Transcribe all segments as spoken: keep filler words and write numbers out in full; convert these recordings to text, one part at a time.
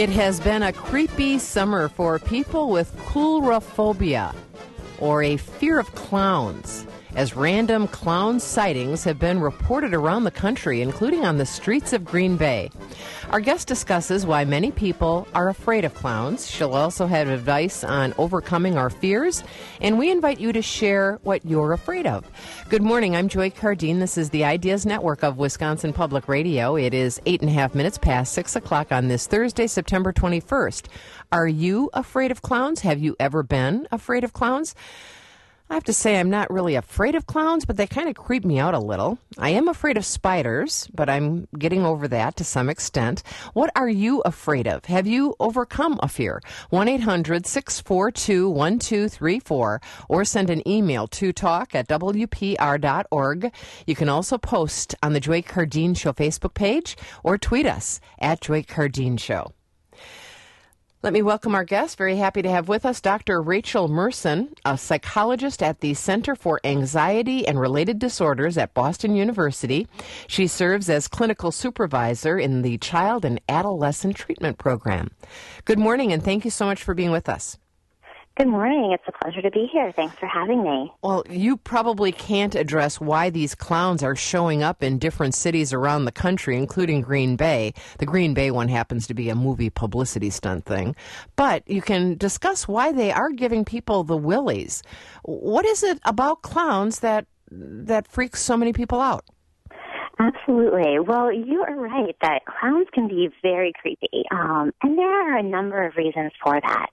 It has been a creepy summer for people with coulrophobia, or a fear of clowns, as random clown sightings have been reported around the country, including on the streets of Green Bay. Our guest discusses why many people are afraid of clowns. She'll also have advice on overcoming our fears, and we invite you to share what you're afraid of. Good morning, I'm Joy Cardine. This is the Ideas Network of Wisconsin Public Radio. It is eight and a half minutes past six o'clock on this Thursday, September twenty-first. Are you afraid of clowns? Have you ever been afraid of clowns? I have to say I'm not really afraid of clowns, but they kind of creep me out a little. I am afraid of spiders, but I'm getting over that to some extent. What are you afraid of? Have you overcome a fear? one eight hundred six four two one two three four or send an email to talk at w p r dot org. You can also post on the Joy Cardine Show Facebook page or tweet us at Joy Cardine Show. Let me welcome our guest. Very happy to have with us Doctor Rachel Merson, a psychologist at the Center for Anxiety and Related Disorders at Boston University. She serves as clinical supervisor in the Child and Adolescent Treatment Program. Good morning, and thank you so much for being with us. Good morning. It's a pleasure to be here. Thanks for having me. Well, you probably can't address why these clowns are showing up in different cities around the country, including Green Bay. The Green Bay one happens to be a movie publicity stunt thing. But you can discuss why they are giving people the willies. What is it about clowns that that freaks so many people out? Absolutely. Well, you are right that clowns can be very creepy. Um, and there are a number of reasons for that.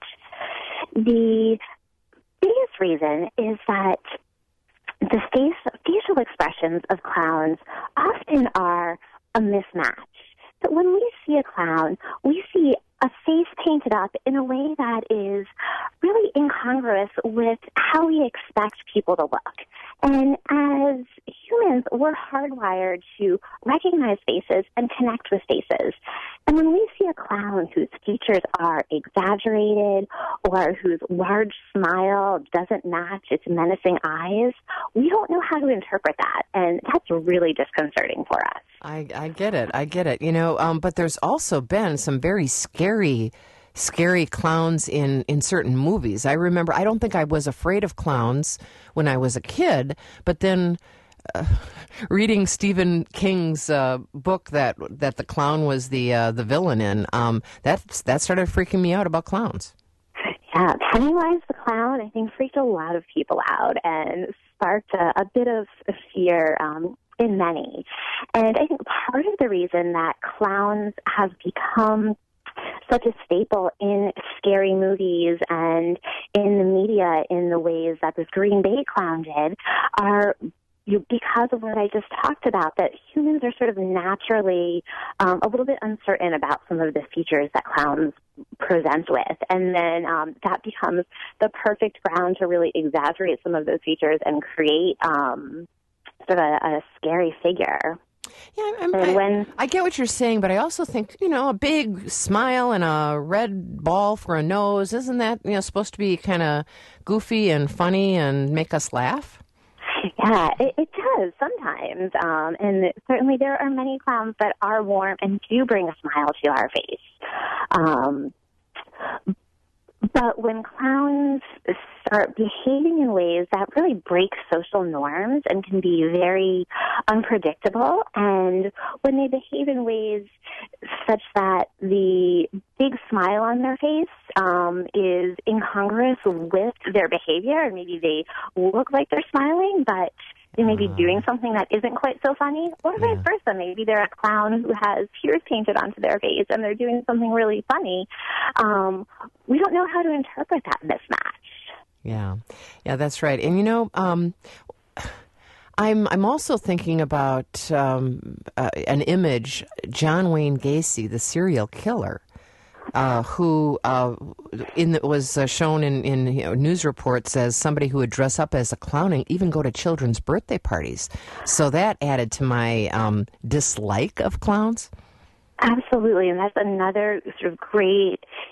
The biggest reason is that the face, facial expressions of clowns often are a mismatch. But when we see a clown, we see a face painted up in a way that is really incongruous with how we expect people to look. And as humans, we're hardwired to recognize faces and connect with faces. And when we see a clown whose features are exaggerated or whose large smile doesn't match its menacing eyes, we don't know how to interpret that. And that's really disconcerting for us. I, I get it. I get it. You know, um, but there's also been some very scary scary clowns in, in certain movies. I remember, I don't think I was afraid of clowns when I was a kid, but then uh, reading Stephen King's uh, book that that the clown was the uh, the villain in, um, that, that started freaking me out about clowns. Yeah, Pennywise the clown, I think, freaked a lot of people out and sparked a, a bit of fear um, in many. And I think part of the reason that clowns have become such a staple in scary movies and in the media in the ways that this Green Bay clown did are you, because of what I just talked about, that humans are sort of naturally um, a little bit uncertain about some of the features that clowns present with. And then um, that becomes the perfect ground to really exaggerate some of those features and create um, sort of a, a scary figure. Yeah, I'm, I, when, I get what you're saying, but I also think, you know, a big smile and a red ball for a nose, isn't that, you know, supposed to be kind of goofy and funny and make us laugh? Yeah, it, it does sometimes. Um, and certainly there are many clowns that are warm and do bring a smile to our face. Um, But when clowns start behaving in ways that really break social norms and can be very unpredictable, and when they behave in ways such that the big smile on their face um, is incongruous with their behavior, and maybe they look like they're smiling, but they may be doing something that isn't quite so funny, or vice yeah. versa. Maybe they're a clown who has tears painted onto their face and they're doing something really funny. Um, we don't know how to interpret that mismatch. Yeah, yeah, that's right. And you know, um, I'm I'm also thinking about um, uh, an image, John Wayne Gacy, the serial killer. Uh, who uh, in the, was uh, shown in, in you know, news reports as somebody who would dress up as a clown and even go to children's birthday parties. So that added to my um, dislike of clowns. Absolutely, and that's another sort of great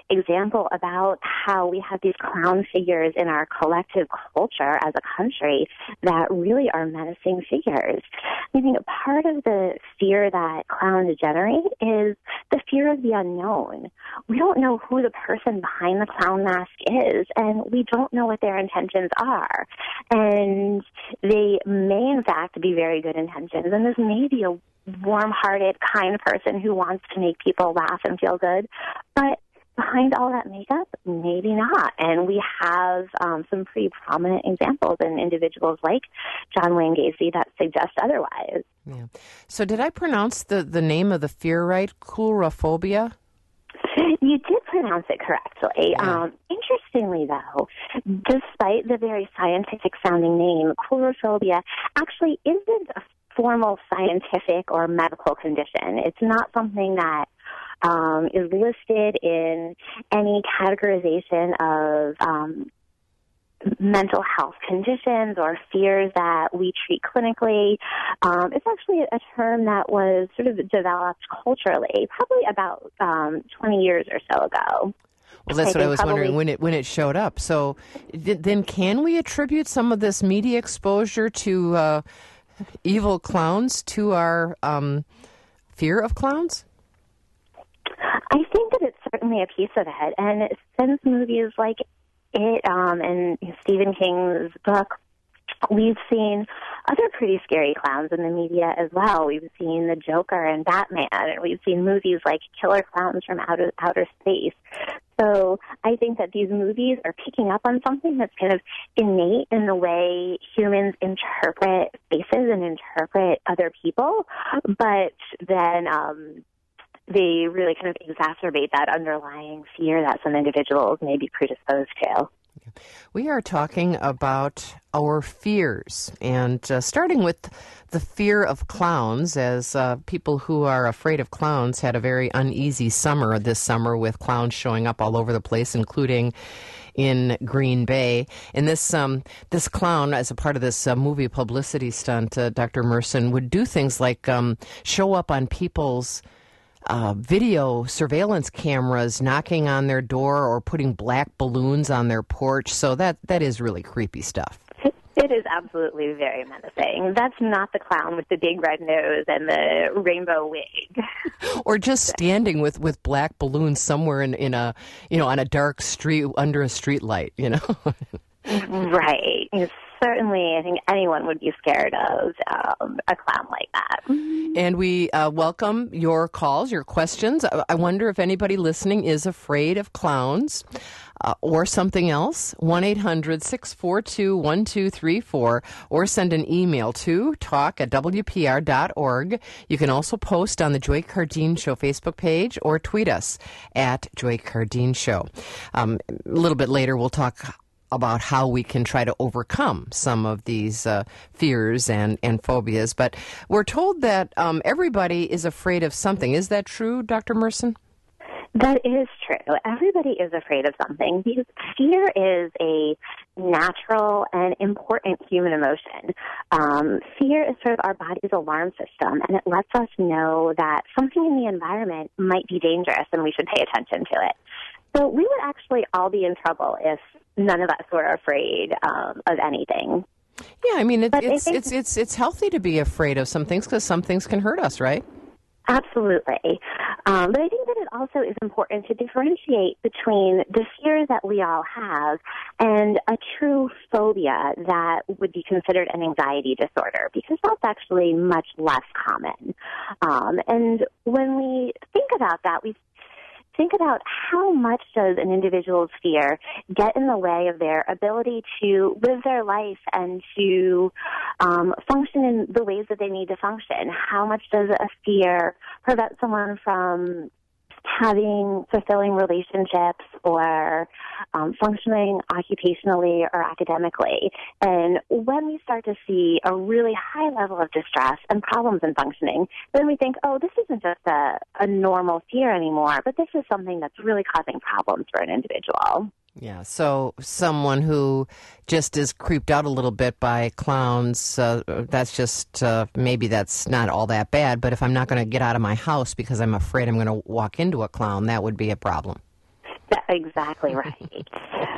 example about how we have these clown figures in our collective culture as a country that really are menacing figures. I think part of the fear that clowns generate is the fear of the unknown. We don't know who the person behind the clown mask is, and we don't know what their intentions are. And they may, in fact, be very good intentions, and this may be a warm-hearted, kind person who wants to make people laugh and feel good, but behind all that makeup, maybe not. And we have um, some pretty prominent examples in individuals like John Wayne Gacy that suggest otherwise. Yeah. So did I pronounce the, the name of the fear right? Coulrophobia? You did pronounce it correctly. Yeah. Um, interestingly, though, despite the very scientific-sounding name, coulrophobia actually isn't a formal scientific or medical condition. It's not something that um, is listed in any categorization of um, mental health conditions or fears that we treat clinically. Um, it's actually a term that was sort of developed culturally, probably about um, twenty years or so ago. Well, that's I what I was probably, wondering when it when it showed up. So th- then can we attribute some of this media exposure to uh, evil clowns to our um, fear of clowns? I think that it's certainly a piece of it. And since movies like it um, and Stephen King's book, we've seen other pretty scary clowns in the media as well. We've seen the Joker and Batman, and we've seen movies like Killer Clowns from Outer, outer Space. So I think that these movies are picking up on something that's kind of innate in the way humans interpret faces and interpret other people, but then um, they really kind of exacerbate that underlying fear that some individuals may be predisposed to. We are talking about our fears, and uh, starting with the fear of clowns, as uh, people who are afraid of clowns had a very uneasy summer this summer with clowns showing up all over the place, including in Green Bay. And this um, this clown, as a part of this uh, movie publicity stunt, uh, Doctor Merson, would do things like um, show up on people's Uh, video surveillance cameras, knocking on their door or putting black balloons on their porch. So that that is really creepy stuff. It is absolutely very menacing. That's not the clown with the big red nose and the rainbow wig. Or just standing with, with black balloons somewhere in, in a, you know, on a dark street under a street light, you know. Right. It's certainly, I think anyone would be scared of um, a clown like that. And we uh, welcome your calls, your questions. I, I wonder if anybody listening is afraid of clowns uh, or something else. one eight hundred six four two one two three four, or send an email to talk at w p r dot org. You can also post on the Joy Cardine Show Facebook page or tweet us at Joy Cardine Show. Um, a little bit later, we'll talk about how we can try to overcome some of these uh, fears and, and phobias. But we're told that um, everybody is afraid of something. Is that true, Doctor Merson? That is true. Everybody is afraid of something because fear is a natural and important human emotion. Um, fear is sort of our body's alarm system, and it lets us know that something in the environment might be dangerous and we should pay attention to it. So we would actually all be in trouble if none of us were afraid um, of anything. Yeah, I mean, it, But I it's, think- it's it's it's healthy to be afraid of some things because some things can hurt us, right? Absolutely. Um, but I think that it also is important to differentiate between the fears that we all have and a true phobia that would be considered an anxiety disorder, because that's actually much less common. Um, and when we think about that, we think about how much does an individual's fear get in the way of their ability to live their life and to um, function in the ways that they need to function. How much does a fear prevent someone from having fulfilling relationships or um, functioning occupationally or academically? And when we start to see a really high level of distress and problems in functioning, then we think, oh, this isn't just a, a normal fear anymore, but this is something that's really causing problems for an individual. Yeah, so someone who just is creeped out a little bit by clowns, uh, that's just, uh, maybe that's not all that bad, but if I'm not going to get out of my house because I'm afraid I'm going to walk into a clown, that would be a problem. That's exactly right.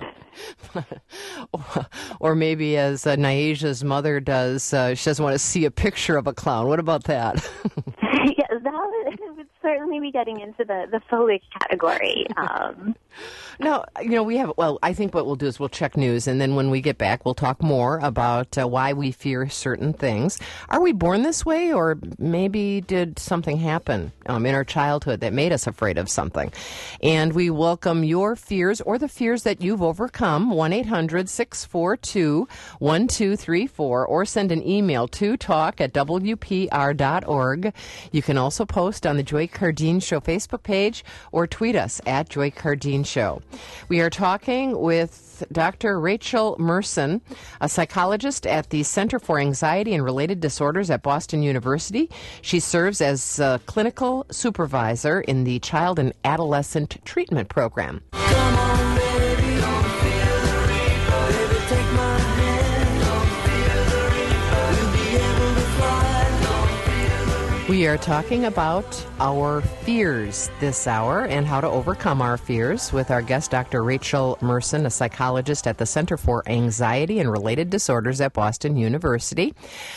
Or maybe as uh, Nyaja's mother does, uh, she doesn't want to see a picture of a clown. What about that? Yeah, that would, would certainly be getting into the, the phobic category. Um, No, you know, we have, well, I think what we'll do is we'll check news, and then when we get back, we'll talk more about uh, why we fear certain things. Are we born this way, or maybe did something happen um, in our childhood that made us afraid of something? And we welcome your fears or the fears that you've overcome, one eight hundred six four two one two three four, or send an email to talk at W P R dot org. You can also post on the Joy Cardine Show Facebook page or tweet us at Joy Cardine Show. We are talking with Doctor Rachel Merson, a psychologist at the Center for Anxiety and Related Disorders at Boston University. She serves as a clinical supervisor in the Child and Adolescent Treatment Program. Come on, baby, don't feel the reaper. Baby, take my hand, don't feel the reaper. We'll be able to fly, don't feel the reaper. We are talking about our fears this hour and how to overcome our fears with our guest, Doctor Rachel Merson, a psychologist at the Center for Anxiety and Related Disorders at Boston University.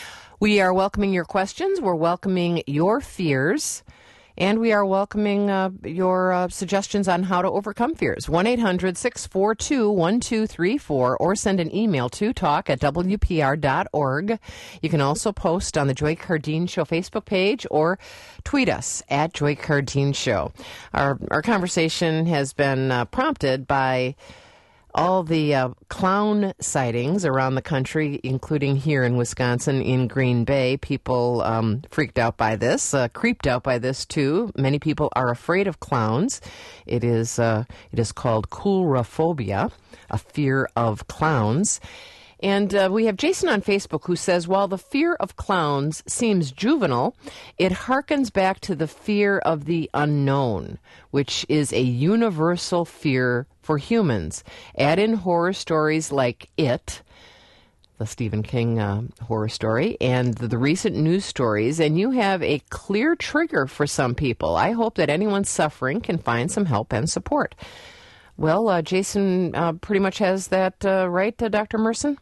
We are welcoming your questions. We're welcoming your fears. And we are welcoming uh, your uh, suggestions on how to overcome fears. one eight hundred six four two one two three four, or send an email to talk at W P R dot org. You can also post on the Joy Cardine Show Facebook page or tweet us at Joy Cardine Show. Our, our conversation has been uh, prompted by all the uh, clown sightings around the country, including here in Wisconsin, in Green Bay. People um, freaked out by this, uh, creeped out by this too. Many people are afraid of clowns. It is uh, it is called coulrophobia, a fear of clowns. And uh, we have Jason on Facebook who says, while the fear of clowns seems juvenile, it harkens back to the fear of the unknown, which is a universal fear for humans. Add in horror stories like It, the Stephen King uh, horror story, and the, the recent news stories, and you have a clear trigger for some people. I hope that anyone suffering can find some help and support. Well, uh, Jason uh, pretty much has that uh, right, uh, Doctor Merson?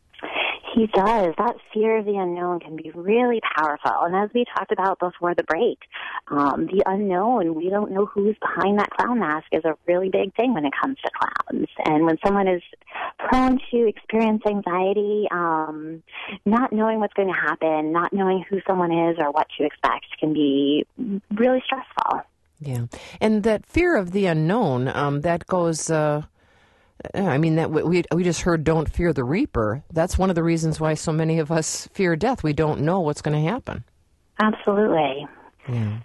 He does. That fear of the unknown can be really powerful. And as we talked about before the break, um, the unknown, we don't know who's behind that clown mask, is a really big thing when it comes to clowns. And when someone is prone to experience anxiety, um, not knowing what's going to happen, not knowing who someone is or what to expect can be really stressful. Yeah. And that fear of the unknown, um, that goes... Uh I mean, that we we just heard "Don't fear the Reaper." That's one of the reasons why so many of us fear death. We don't know what's going to happen. Absolutely. Yeah.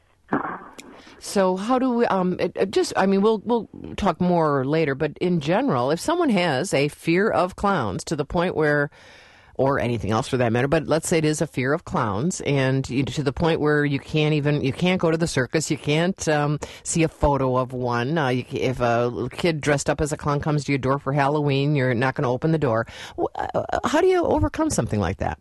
So, how do we? Um, it, it just, I mean, we'll we'll talk more later. But in general, if someone has a fear of clowns to the point where, or anything else for that matter, but let's say it is a fear of clowns, and you, to the point where you can't even, you can't go to the circus, you can't um, see a photo of one. Uh, you, if a kid dressed up as a clown comes to your door for Halloween, you're not going to open the door. How do you overcome something like that?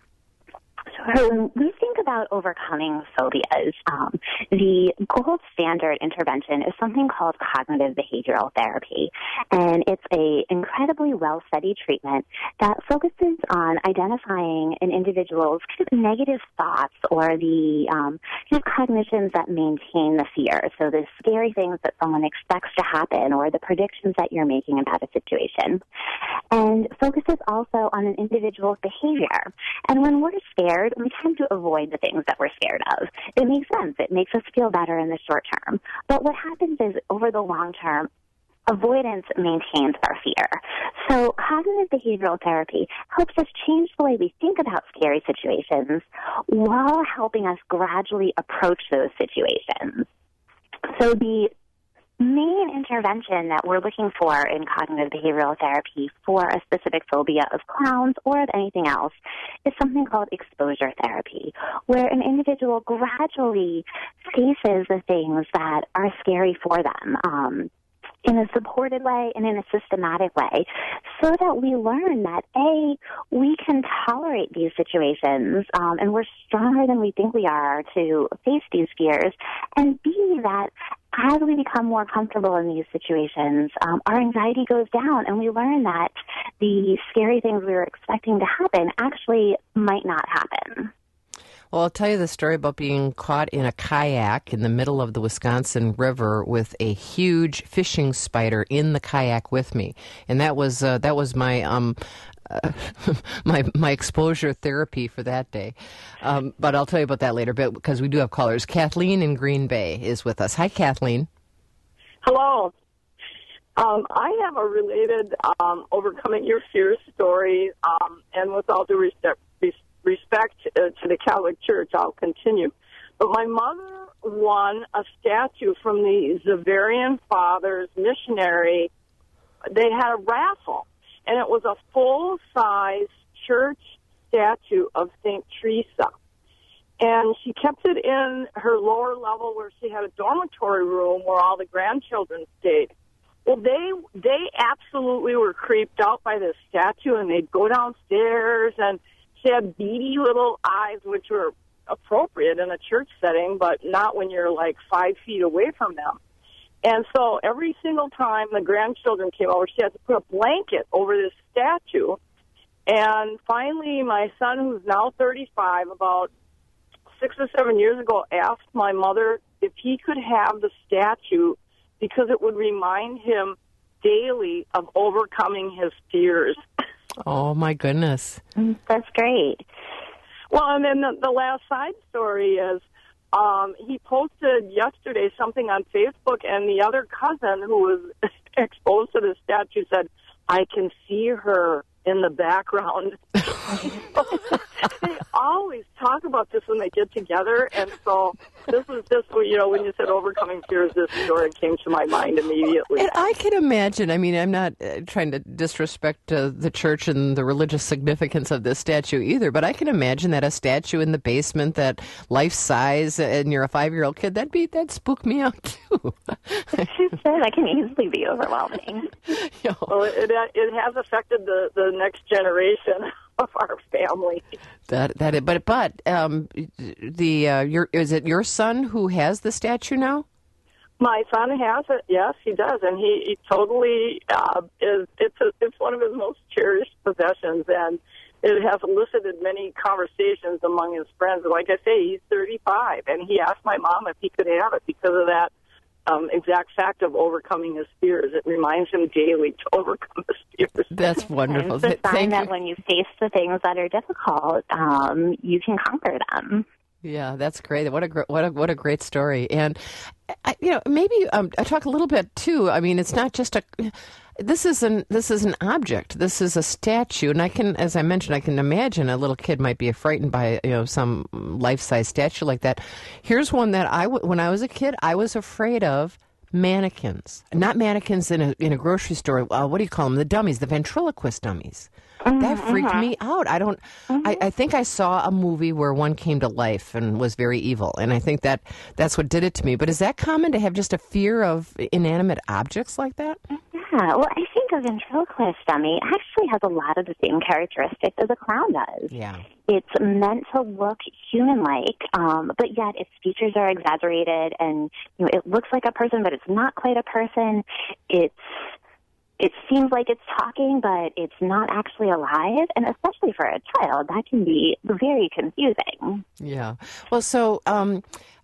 So when we think about overcoming phobias, um, the gold standard intervention is something called cognitive behavioral therapy. And it's a incredibly well-studied treatment that focuses on identifying an individual's kind of negative thoughts or the um, kind of cognitions that maintain the fear. So the scary things that someone expects to happen or the predictions that you're making about a situation. And focuses also on an individual's behavior. And when we're scared, we tend to avoid the things that we're scared of. It makes sense. It makes us feel better in the short term. But what happens is, over the long term, avoidance maintains our fear. So cognitive behavioral therapy helps us change the way we think about scary situations while helping us gradually approach those situations. So the main intervention that we're looking for in cognitive behavioral therapy for a specific phobia of clowns or of anything else is something called exposure therapy, where an individual gradually faces the things that are scary for them. Um, in a supported way and in a systematic way, so that we learn that, A, we can tolerate these situations, um, and we're stronger than we think we are to face these fears, and B, that as we become more comfortable in these situations, um, our anxiety goes down, and we learn that the scary things we were expecting to happen actually might not happen. Well, I'll tell you the story about being caught in a kayak in the middle of the Wisconsin River with a huge fishing spider in the kayak with me, and that was uh, that was my um uh, my my exposure therapy for that day. Um, but I'll tell you about that later, but because we do have callers. Kathleen in Green Bay is with us. Hi, Kathleen. Hello. Um, I have a related um, overcoming your fears story, um, and with all due respect. respect uh, to the Catholic Church, I'll continue. But my mother won a statue from the Xaverian Fathers missionary. They had a raffle, and it was a full-size church statue of Saint Teresa. And she kept it in her lower level where she had a dormitory room where all the grandchildren stayed. Well, they they absolutely were creeped out by this statue, and they'd go downstairs, and she had beady little eyes, which were appropriate in a church setting, but not when you're like five feet away from them. And so every single time the grandchildren came over, she had to put a blanket over this statue. And finally, my son, who's now thirty-five, about six or seven years ago, asked my mother if he could have the statue because it would remind him daily of overcoming his fears. Oh, my goodness. That's great. Well, and then the, the last side story is um, he posted yesterday something on Facebook, and the other cousin who was exposed to the statue said, I can see her in the background. They always talk about this when they get together, and so this is just, you know, when you said overcoming fears, this story came to my mind immediately. And I can imagine, I mean, I'm not uh, trying to disrespect uh, the church and the religious significance of this statue either, but I can imagine that a statue in the basement that life-size and you're a five-year-old kid, that'd, be, that'd spook me out too. That can easily be overwhelming. You know. Well, it, it has affected the, the next generation of our family. That that it, but but um, the uh, your is it your son who has the statue now? My son has it. Yes, he does, and he, he totally uh, is. It's a, it's one of his most cherished possessions, and it has elicited many conversations among his friends. Like I say, he's thirty-five, and he asked my mom if he could have it because of that um, exact fact of overcoming his fears. It reminds him daily to overcome his fears. That's wonderful. It's a sign Thank that you. when you face the things that are difficult, um, you can conquer them. Yeah, that's great. What a gr- what a what a great story. And I, you know, maybe um, I talk a little bit too. I mean, it's not just a. This is an this is an object. This is a statue, and I can, as I mentioned, I can imagine a little kid might be frightened by you know some life size statue like that. Here's one that I w- when I was a kid, I was afraid of. Mannequins, not mannequins in a in a grocery store. Uh, what do you call them? The dummies, the ventriloquist dummies. Mm-hmm, That freaked mm-hmm. me out. I don't. Mm-hmm. I, I think I saw a movie where one came to life and was very evil, and I think that that's what did it to me. But is that common to have just a fear of inanimate objects like that? Yeah, well, I think a ventriloquist dummy actually has a lot of the same characteristics as a clown does. Yeah. It's meant to look human-like, um, but yet its features are exaggerated, and you know, it looks like a person, but it's not quite a person. It's it seems like it's talking, but it's not actually alive, and especially for a child, that can be very confusing. Yeah. Well, so. Um,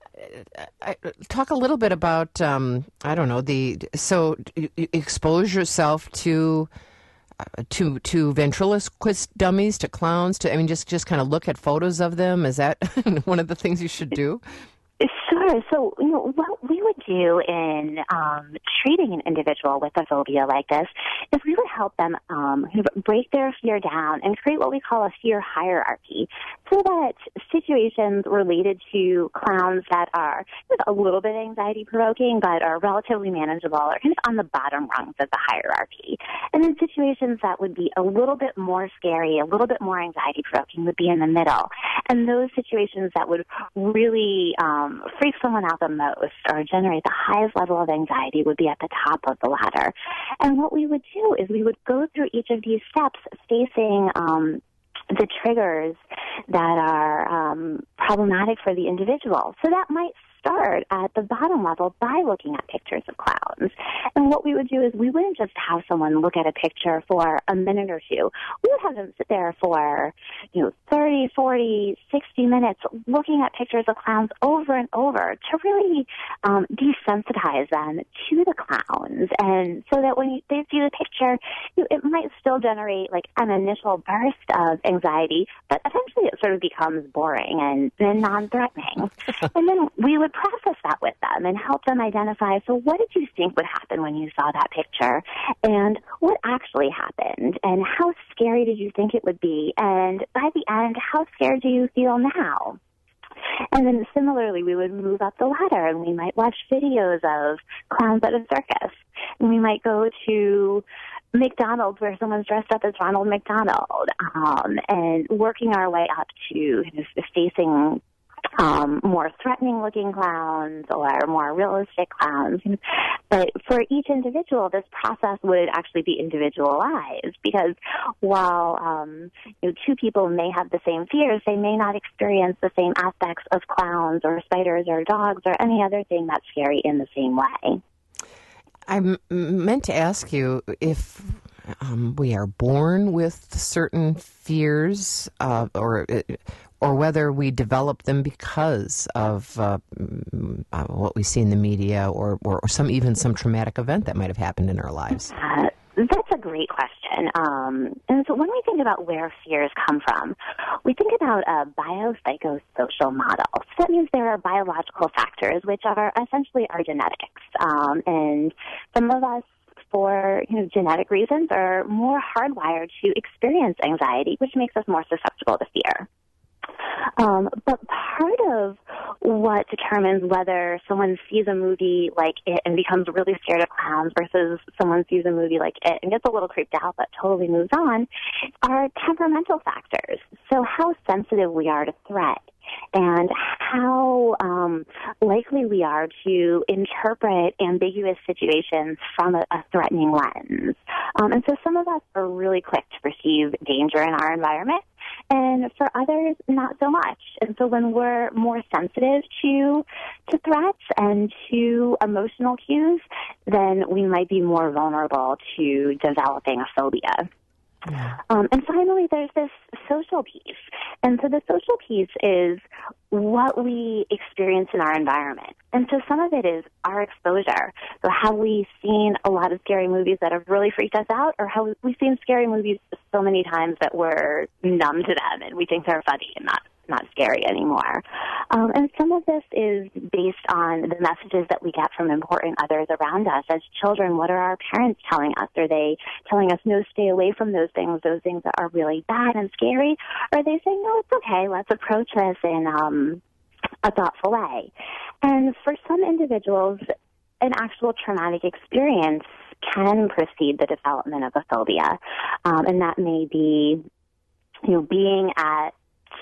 I, talk a little bit about um, I don't know the so you expose yourself to uh, to to ventriloquist dummies, to clowns, to I mean just just kind of look at photos of them. Is that one of the things you should do? Sure. So, you know, what we would do in um, treating an individual with a phobia like this is we would help them um, break their fear down and create what we call a fear hierarchy, so that situations related to clowns that are a little bit anxiety-provoking but are relatively manageable are kind of on the bottom rungs of the hierarchy. And then situations that would be a little bit more scary, a little bit more anxiety-provoking would be in the middle. And those situations that would really um, um, freak someone out the most or generate the highest level of anxiety would be at the top of the ladder. And what we would do is we would go through each of these steps facing um, the triggers that are um, problematic for the individual. So that might start at the bottom level by looking at pictures of clowns. And what we would do is we wouldn't just have someone look at a picture for a minute or two. We would have them sit there for, you know, thirty, forty, sixty minutes looking at pictures of clowns over and over to really um, desensitize them to the clowns. And so that when you, they see the picture, you, it might still generate like an initial burst of anxiety, but eventually it sort of becomes boring and, and non-threatening. And then we would process that with them and help them identify, so what did you think would happen when you saw that picture? And what actually happened? And how scary did you think it would be? And by the end, how scared do you feel now? And then similarly, we would move up the ladder and we might watch videos of clowns at a circus. And we might go to McDonald's where someone's dressed up as Ronald McDonald, um, and working our way up to kind of facing Um, more threatening-looking clowns or more realistic clowns. But for each individual, this process would actually be individualized because while um, you know, two people may have the same fears, they may not experience the same aspects of clowns or spiders or dogs or any other thing that's scary in the same way. I m- meant to ask you if um, we are born with certain fears uh, or or whether we develop them because of uh, uh, what we see in the media or, or, or some even some traumatic event that might have happened in our lives. Uh, that's a great question. Um, and so when we think about where fears come from, we think about a biopsychosocial model. So that means there are biological factors, which are essentially our genetics. Um, and some of us, for you know genetic reasons, are more hardwired to experience anxiety, which makes us more susceptible to fear. Um, but part of what determines whether someone sees a movie like It and becomes really scared of clowns versus someone sees a movie like It and gets a little creeped out but totally moves on are temperamental factors. So how sensitive we are to threat and how um, likely we are to interpret ambiguous situations from a, a threatening lens. Um, and so some of us are really quick to perceive danger in our environment, and for others, not so much. And so when we're more sensitive to to threats and to emotional cues, then we might be more vulnerable to developing a phobia. Um, and finally, there's this social piece. And so the social piece is what we experience in our environment. And so some of it is our exposure. So have we seen a lot of scary movies that have really freaked us out, or have we seen scary movies so many times that we're numb to them and we think they're funny and not not scary anymore? Um, and some of this is based on the messages that we get from important others around us. As children, what are our parents telling us? Are they telling us, no, stay away from those things, those things that are really bad and scary? Or are they saying, no, it's okay, let's approach this in um, a thoughtful way? And for some individuals, an actual traumatic experience can precede the development of a phobia. Um, and that may be, you know, being at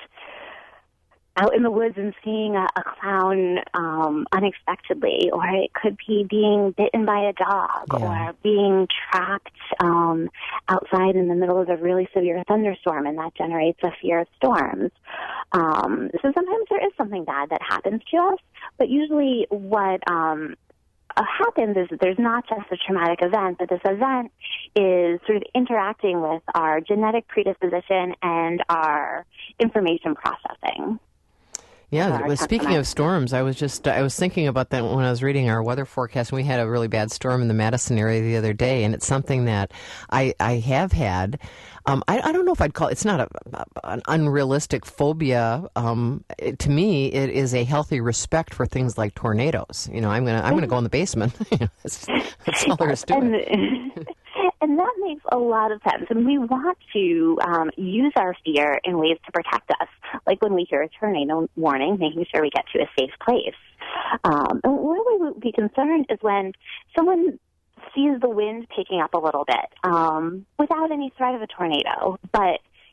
out in the woods and seeing a, a clown um, unexpectedly, or it could be being bitten by a dog, Yeah. or being trapped um, outside in the middle of a really severe thunderstorm, and that generates a fear of storms. Um, so sometimes there is something bad that happens to us, but usually what um, uh, happens is that there's not just a traumatic event, but this event is sort of interacting with our genetic predisposition and our information processing. Yeah, Or well, speaking temperament. of storms, I was just I was thinking about that when I was reading our weather forecast. We had a really bad storm in the Madison area the other day, and it's something that I I have had. Um, I, I don't know if I'd call it, it's not a, an unrealistic phobia. Um, it, to me, it is a healthy respect for things like tornadoes. You know, I'm gonna I'm gonna go in the basement. You know, that's, that's all there is to and, it. and that makes a lot of sense. And we want to um, use our fear in ways to protect us, like when we hear a tornado warning, making sure we get to a safe place. Um, and where we would be concerned is when someone sees the wind picking up a little bit um, without any threat of a tornado, but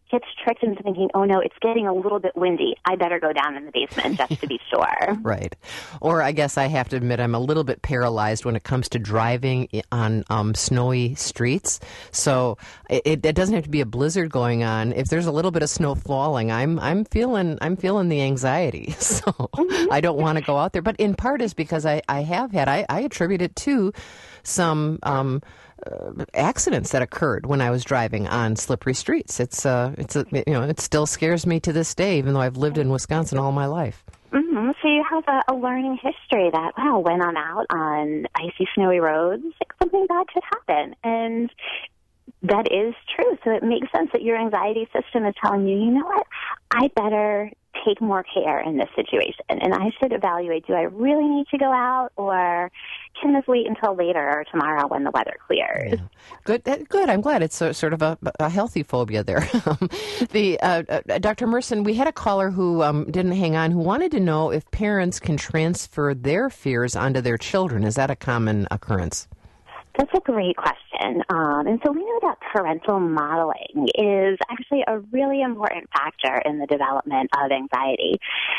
gets tricked into thinking, oh, no, it's getting a little bit windy. I better go down in the basement just to be sure. Right. Or I guess I have to admit I'm a little bit paralyzed when it comes to driving on um, snowy streets. So it, it doesn't have to be a blizzard going on. If there's a little bit of snow falling, I'm I'm feeling I'm feeling the anxiety. So mm-hmm. I don't want to go out there. But in part is because I, I have had, I, I attribute it to some um, uh, accidents that occurred when I was driving on slippery streets. It's uh, it's a, you know, it still scares me to this day, even though I've lived in Wisconsin all my life. Mm-hmm. So you have a, a learning history that, wow, when I'm out on icy, snowy roads, something bad could happen. And that is true. So it makes sense that your anxiety system is telling you, you know what, I better take more care in this situation. And I should evaluate, do I really need to go out, or can this wait until later or tomorrow when the weather clears? Yeah. Good. Good. I'm glad it's a, sort of a, a healthy phobia there. the uh, uh, Doctor Merson, we had a caller who um, didn't hang on, who wanted to know if parents can transfer their fears onto their children. Is that a common occurrence? That's a great question. Um, and so we know that parental modeling is actually a really important factor in the development of anxiety.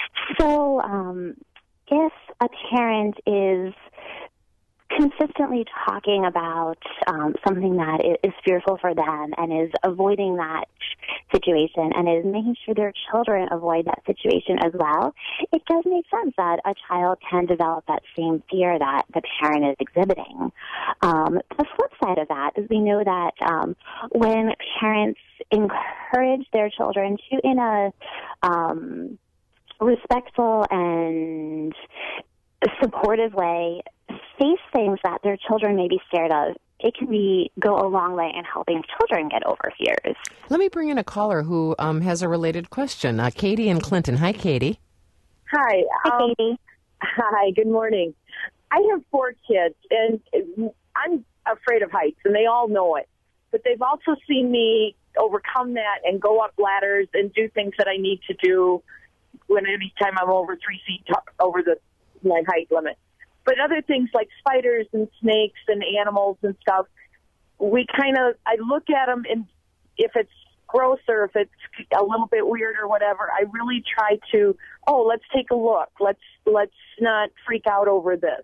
So um, if a parent is consistently talking about um, something that is fearful for them and is avoiding that situation and is making sure their children avoid that situation as well, it does make sense that a child can develop that same fear that the parent is exhibiting. Um, the flip side of that is we know that um, when parents encourage their children to, in a um, respectful and supportive way, face things that their children may be scared of, it can be go a long way in helping children get over fears. Let me bring in a caller who um, has a related question. Uh, Katie in Clinton. Hi, Katie. Hi. Hi, um, Katie. Hi, good morning. I have four kids, and I'm afraid of heights, and they all know it. But they've also seen me overcome that and go up ladders and do things that I need to do when any time I'm over three feet t- over the my height limit. But other things like spiders and snakes and animals and stuff, we kind of, I look at them, and if it's gross or if it's a little bit weird or whatever, I really try to, oh, let's take a look. Let's let's not freak out over this.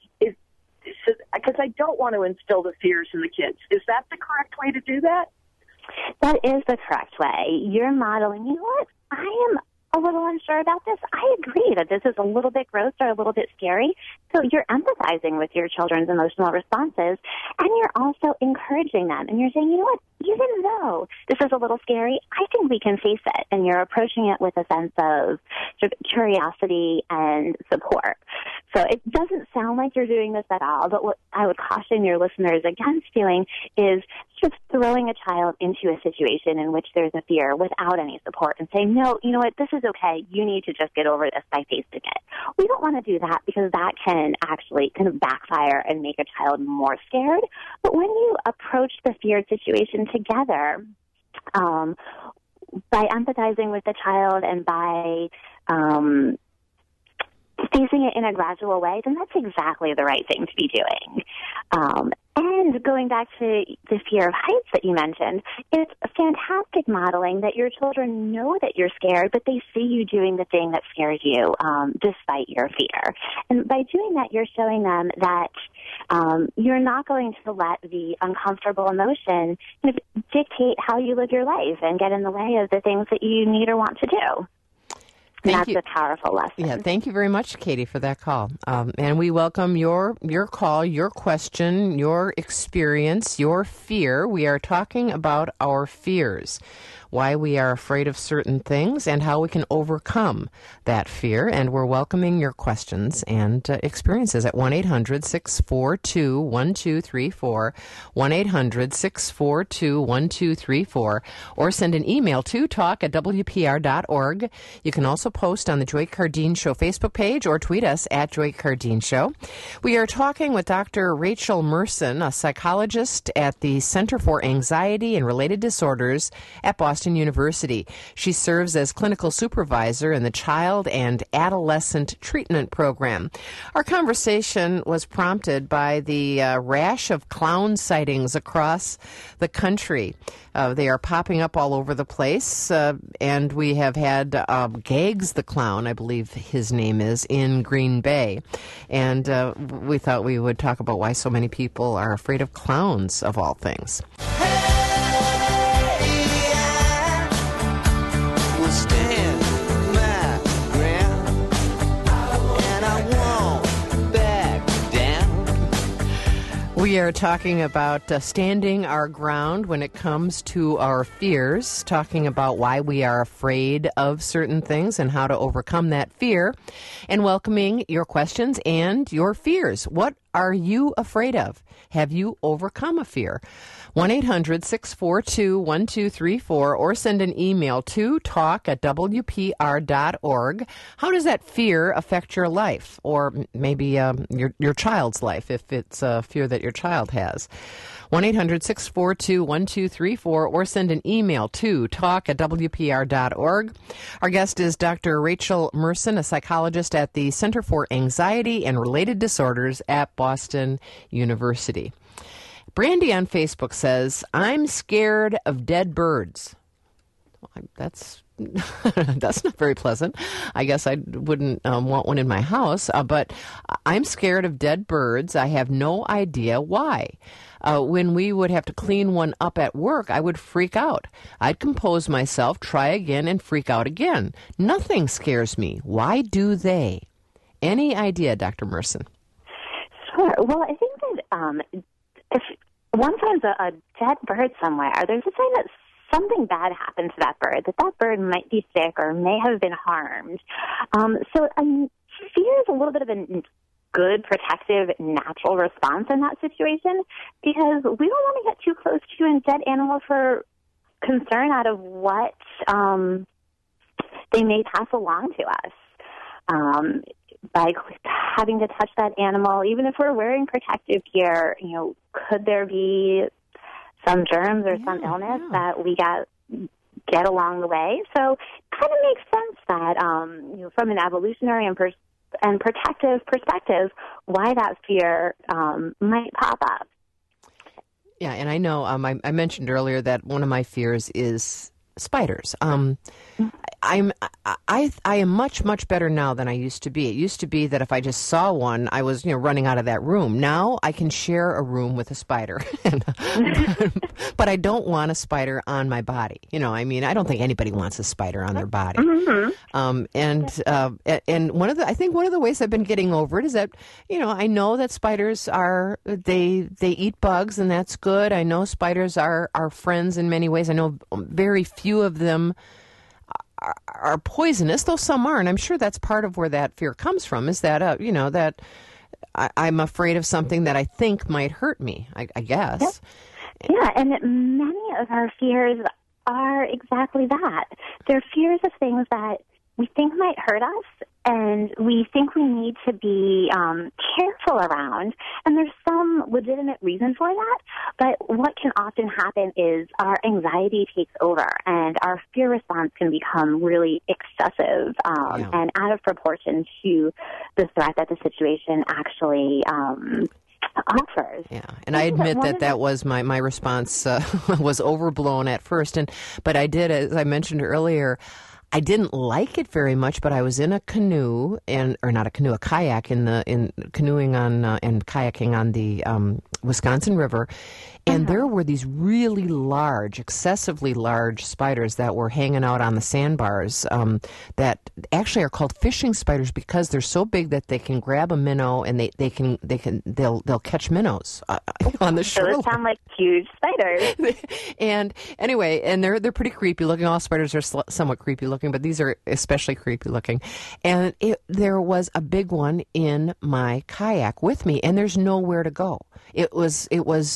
Because I don't want to instill the fears in the kids. Is that the correct way to do that? That is the correct way. You're modeling, you know what, I am a little unsure about this. I agree that this is a little bit gross or a little bit scary. So you're empathizing with your children's emotional responses, and you're also encouraging them. And you're saying, you know what, even though this is a little scary, I think we can face it. And you're approaching it with a sense of sort of curiosity and support. So it doesn't sound like you're doing this at all, but what I would caution your listeners against doing is just throwing a child into a situation in which there's a fear without any support and saying, no, you know what, this is okay. You need to just get over this by facing it. We don't want to do that because that can actually kind of backfire and make a child more scared. But when you approach the feared situation together, um, by empathizing with the child and by um, facing it in a gradual way, then that's exactly the right thing to be doing. Um, and going back to the fear of heights that you mentioned, it's a fantastic modeling that your children know that you're scared, but they see you doing the thing that scares you um, despite your fear. And by doing that, you're showing them that um, you're not going to let the uncomfortable emotion kind of dictate how you live your life and get in the way of the things that you need or want to do. Thank That's you. a powerful lesson. Yeah, thank you very much, Katie, for that call. Um, and we welcome your your call, your question, your experience, your fear. We are talking about our fears, why we are afraid of certain things, and how we can overcome that fear. And we're welcoming your questions and uh, experiences at one eight hundred six four two one two three four, one eight hundred six four two one two three four, or send an email to talk at w p r dot org. You can also post on the Joy Cardine Show Facebook page or tweet us at Joy Cardine Show. We are talking with Doctor Rachel Merson, a psychologist at the Center for Anxiety and Related Disorders at Boston Boston University. She serves as clinical supervisor in the Child and Adolescent Treatment Program. Our conversation was prompted by the uh, rash of clown sightings across the country. Uh, they are popping up all over the place, uh, and we have had uh, Gags the Clown, I believe his name is, in Green Bay. And uh, we thought we would talk about why so many people are afraid of clowns, of all things. We are talking about uh, standing our ground when it comes to our fears, talking about why we are afraid of certain things and how to overcome that fear, and welcoming your questions and your fears. What are you afraid of? Have you overcome a fear? one eight hundred six four two one two three four or send an email to talk at w p r dot org. How does that fear affect your life, or maybe um, your your child's life, if it's a fear that your child has? one eight hundred six four two one two three four or send an email to talk at w p r dot org. Our guest is Doctor Rachel Merson, a psychologist at the Center for Anxiety and Related Disorders at Boston University. Brandy on Facebook says, I'm scared of dead birds. Well, that's that's not very pleasant. I guess I wouldn't um, want one in my house, uh, but I'm scared of dead birds. I have no idea why. Uh, when we would have to clean one up at work, I would freak out. I'd compose myself, try again, and freak out again. Nothing scares me. Why do they? Any idea, Doctor Merson? Sure. Well, I think that um, if one finds a, a dead bird somewhere, there's a sign that something bad happened to that bird, that that bird might be sick or may have been harmed. Um, so um, fear is a little bit of a good, protective, natural response in that situation, because we don't want to get too close to a dead animal for concern out of what um, they may pass along to us. Um, by having to touch that animal, even if we're wearing protective gear, you know, could there be some germs or yeah, some illness yeah. that we get get along the way? So it kind of makes sense that, um, you know, from an evolutionary and, pers- and protective perspective, why that fear um, might pop up. Yeah, and I know um, I, I mentioned earlier that one of my fears is spiders. Um, I'm I I am much much better now than I used to be. It used to be that if I just saw one, I was you know running out of that room. Now I can share a room with a spider, but I don't want a spider on my body. You know, I mean, I don't think anybody wants a spider on their body. Mm-hmm. Um, and uh, and one of the I think one of the ways I've been getting over it is that you know I know that spiders are they they eat bugs, and that's good. I know spiders are are friends in many ways. I know very few of them are poisonous, though some aren't. I'm sure that's part of where that fear comes from, is that, uh, you know, that I, I'm afraid of something that I think might hurt me, I, I guess. Yep. Yeah, and many of our fears are exactly that. They're fears of things that we think might hurt us, and we think we need to be um, careful around. And there's some legitimate reason for that, but what can often happen is our anxiety takes over, and our fear response can become really excessive um, yeah. and out of proportion to the threat that the situation actually um, offers. Yeah, and I admit that that was my, my response uh, was overblown at first, and but I did, as I mentioned earlier, I didn't like it very much, but I was in a canoe, and or not a canoe, a kayak in the in canoeing on uh, and kayaking on the um, Wisconsin River, and uh-huh. there were these really large, excessively large spiders that were hanging out on the sandbars. Um, that actually are called fishing spiders because they're so big that they can grab a minnow and they, they can they can they'll they'll catch minnows uh, on the shore. So those sound like huge spiders. And anyway, and they're they're pretty creepy looking. All spiders are sl- somewhat creepy looking, but these are especially creepy looking. And it, there was a big one in my kayak with me, and there's nowhere to go. It was it was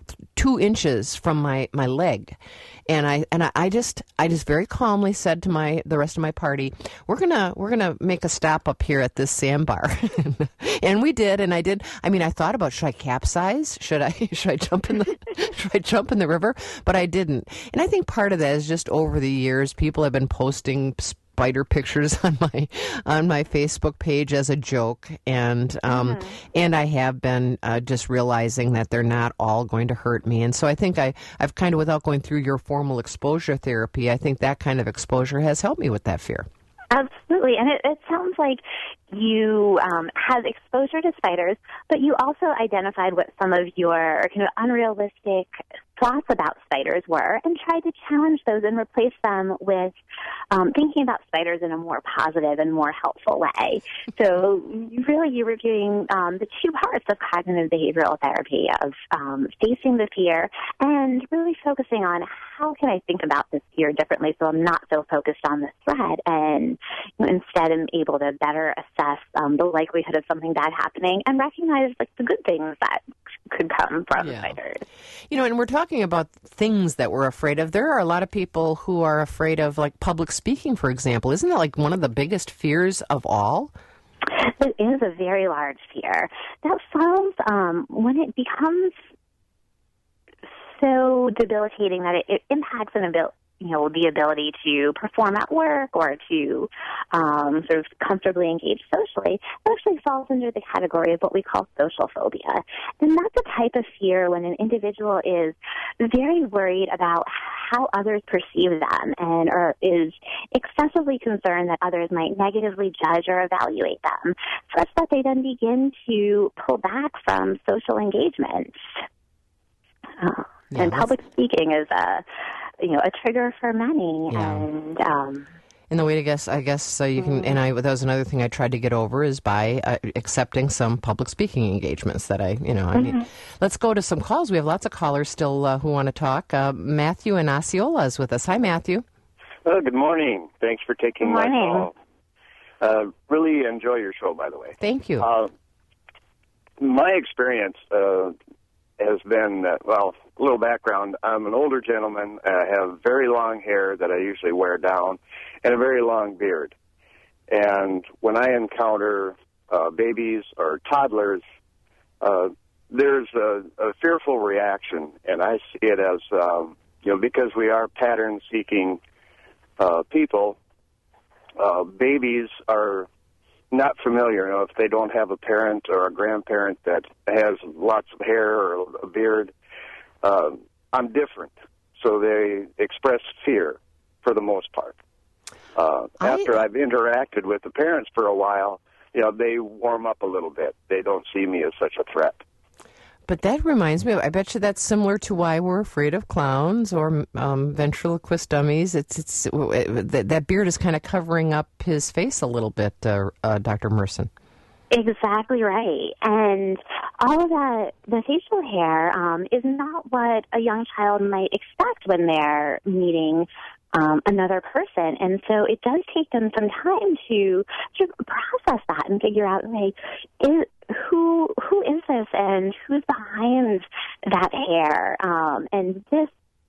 two inches from my, my leg. And I and I, I just I just very calmly said to my the rest of my party, we're gonna we're gonna make a stop up here at this sandbar, and we did. And I did. I mean, I thought about, should I capsize? Should I should I jump in the should I jump in the river? But I didn't. And I think part of that is just over the years, people have been posting spider pictures on my on my Facebook page as a joke, and um, mm-hmm. and I have been uh, just realizing that they're not all going to hurt me, and so I think I I've kind of, without going through your formal exposure therapy, I think that kind of exposure has helped me with that fear. Absolutely, and it, it sounds like you um, had exposure to spiders, but you also identified what some of your kind of unrealistic thoughts about spiders were and tried to challenge those and replace them with um, thinking about spiders in a more positive and more helpful way. So really you were doing um, the two parts of cognitive behavioral therapy of um, facing the fear and really focusing on how can I think about this fear differently so I'm not so focused on the threat, and you know, instead I'm able to better assess um, the likelihood of something bad happening and recognize like the good things that could come from yeah. spiders. You know, and we're talking about things that we're afraid of. There are a lot of people who are afraid of, like, public speaking, for example. Isn't that like one of the biggest fears of all? It is a very large fear. That solves um, when it becomes so debilitating that it, it impacts an ability. You know, the ability to perform at work or to um, sort of comfortably engage socially, it actually falls under the category of what we call social phobia. And that's a type of fear when an individual is very worried about how others perceive them and or is excessively concerned that others might negatively judge or evaluate them, such that they then begin to pull back from social engagement. Uh, yeah, and public speaking is a you know, a trigger for many, yeah. and um, and the way to guess, I guess, so you can. And I that was another thing I tried to get over is by uh, accepting some public speaking engagements that I, you know, I mm-hmm. need. Let's go to some calls. We have lots of callers still uh, who want to talk. Uh, Matthew in Osceola is with us. Hi, Matthew. Oh, good morning. Thanks for taking good my morning. call. Uh, really enjoy your show, by the way. Thank you. Uh, my experience uh, has been, uh, well, a little background. I'm an older gentleman. I have very long hair that I usually wear down and a very long beard. And when I encounter uh, babies or toddlers, uh, there's a, a fearful reaction, and I see it as, um, you know, because we are pattern-seeking uh, people, uh, babies are not familiar. You know, if they don't have a parent or a grandparent that has lots of hair or a beard, uh, I'm different. So they express fear for the most part. Uh, I... After I've interacted with the parents for a while, you know, they warm up a little bit. They don't see me as such a threat. But that reminds me, I bet you that's similar to why we're afraid of clowns or um, ventriloquist dummies. It's it's it, that, that beard is kind of covering up his face a little bit, uh, uh, Doctor Merson. Exactly right. And all of that, the facial hair um, is not what a young child might expect when they're meeting um, another person. And so it does take them some time to sort of process that and figure out, like, is, who who is this and who's behind that hair? Um, and this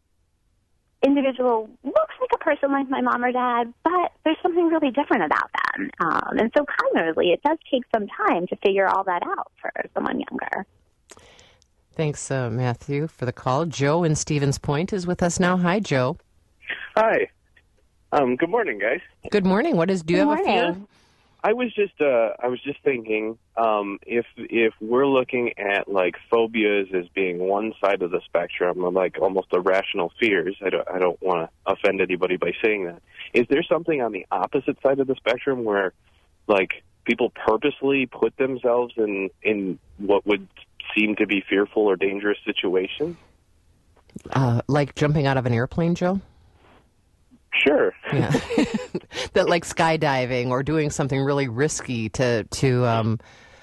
individual looks like a person like my mom or dad, but there's something really different about them. Um, and so cognitively, it does take some time to figure all that out for someone younger. Thanks, uh, Matthew, for the call. Joe in Stevens Point is with us now. Hi, Joe. Hi. Um, good morning, guys. Good morning. What is? Do you Good have morning. a fear? I was just uh, I was just thinking um, if if we're looking at like phobias as being one side of the spectrum, or like almost irrational fears. I don't I don't want to offend anybody by saying that. Is there something on the opposite side of the spectrum where like people purposely put themselves in in what would seem to be fearful or dangerous situations? Uh, like jumping out of an airplane, Joe? Sure. Yeah. That like skydiving or doing something really risky to to um,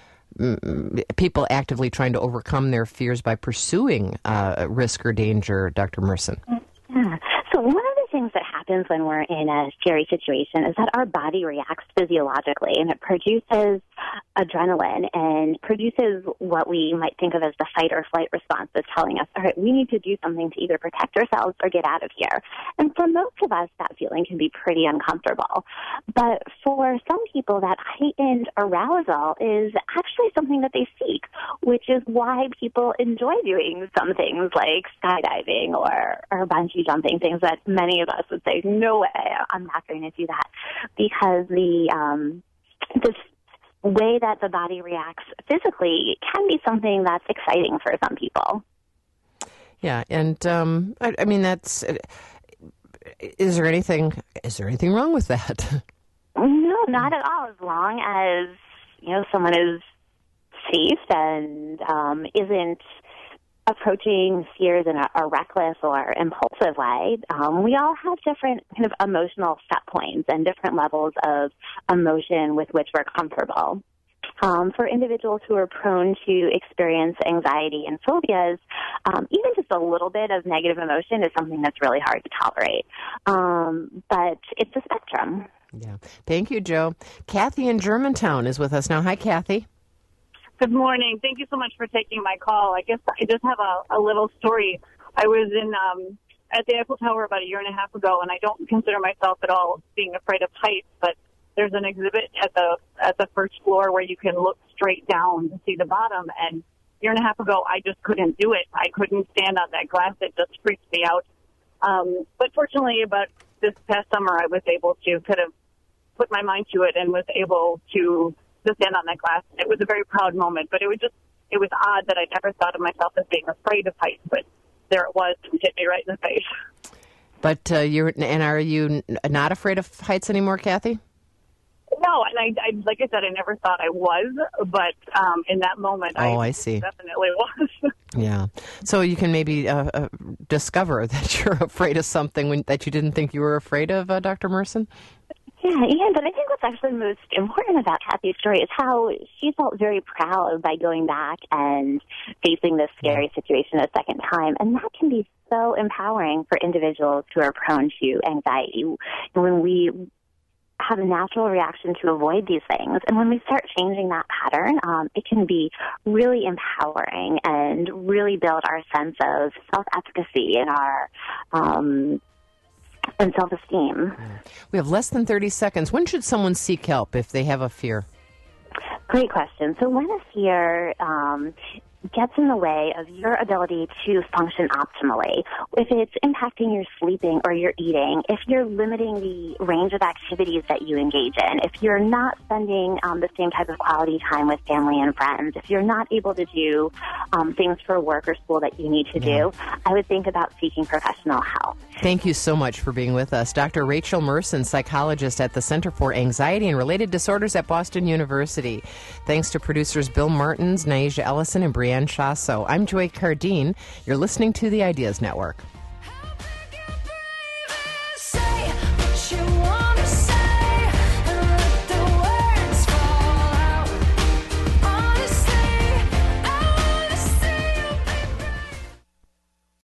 m- people actively trying to overcome their fears by pursuing uh, risk or danger, Doctor Merson. Yeah. So one of the things that happens when we're in a scary situation is that our body reacts physiologically, and it produces adrenaline and produces what we might think of as the fight or flight response that's telling us, all right, we need to do something to either protect ourselves or get out of here. And for most of us, that feeling can be pretty uncomfortable. But for some people, that heightened arousal is actually something that they seek, which is why people enjoy doing some things like skydiving or, or bungee jumping, things that many of us would say, no way, I'm not going to do that, because the um, this way that the body reacts physically can be something that's exciting for some people. Yeah, and um, I, I mean, that's. Is there anything? Is there anything wrong with that? No, not at all. As long as you know someone is safe and um, isn't approaching fears in a, a reckless or impulsive way. Um, we all have different kind of emotional set points and different levels of emotion with which we're comfortable. Um, for individuals who are prone to experience anxiety and phobias, um, even just a little bit of negative emotion is something that's really hard to tolerate. Um, but it's a spectrum. Yeah. Thank you, Joe. Kathy in Germantown is with us now. Hi, Kathy. Good morning. Thank you so much for taking my call. I guess I just have a, a little story. I was in um, at the Eiffel Tower about a year and a half ago, and I don't consider myself at all being afraid of heights, but there's an exhibit at the at the first floor where you can look straight down to see the bottom. And a year and a half ago, I just couldn't do it. I couldn't stand on that glass. It just freaked me out. Um, but fortunately, about this past summer, I was able to kind of put my mind to it and was able to to stand on that glass. It was a very proud moment, but it was just, it was odd that I never thought of myself as being afraid of heights, but there it was, and hit me right in the face. But uh, you're, and are you not afraid of heights anymore, Kathy? No, and I, I like I said, I never thought I was, but um, in that moment, oh, I, I see. definitely was. Yeah. So you can maybe uh, uh, discover that you're afraid of something when, that you didn't think you were afraid of, uh, Doctor Merson? Yeah, yeah, but I think what's actually most important about Kathy's story is how she felt very proud by going back and facing this scary situation a second time. And that can be so empowering for individuals who are prone to anxiety. When we have a natural reaction to avoid these things, and when we start changing that pattern, um, it can be really empowering and really build our sense of self-efficacy and our um and self-esteem. We have less than thirty seconds. When should someone seek help if they have a fear? Great question. So when a fear um, gets in the way of your ability to function optimally, if it's impacting your sleeping or your eating, if you're limiting the range of activities that you engage in, if you're not spending um, the same type of quality time with family and friends, if you're not able to do um, things for work or school that you need to yeah. do, I would think about seeking professional help. Thank you so much for being with us. Doctor Rachel Merson, psychologist at the Center for Anxiety and Related Disorders at Boston University. Thanks to producers Bill Martins, Naisha Ellison, and Brianne Shasso. I'm Joy Cardine. You're listening to the Ideas Network.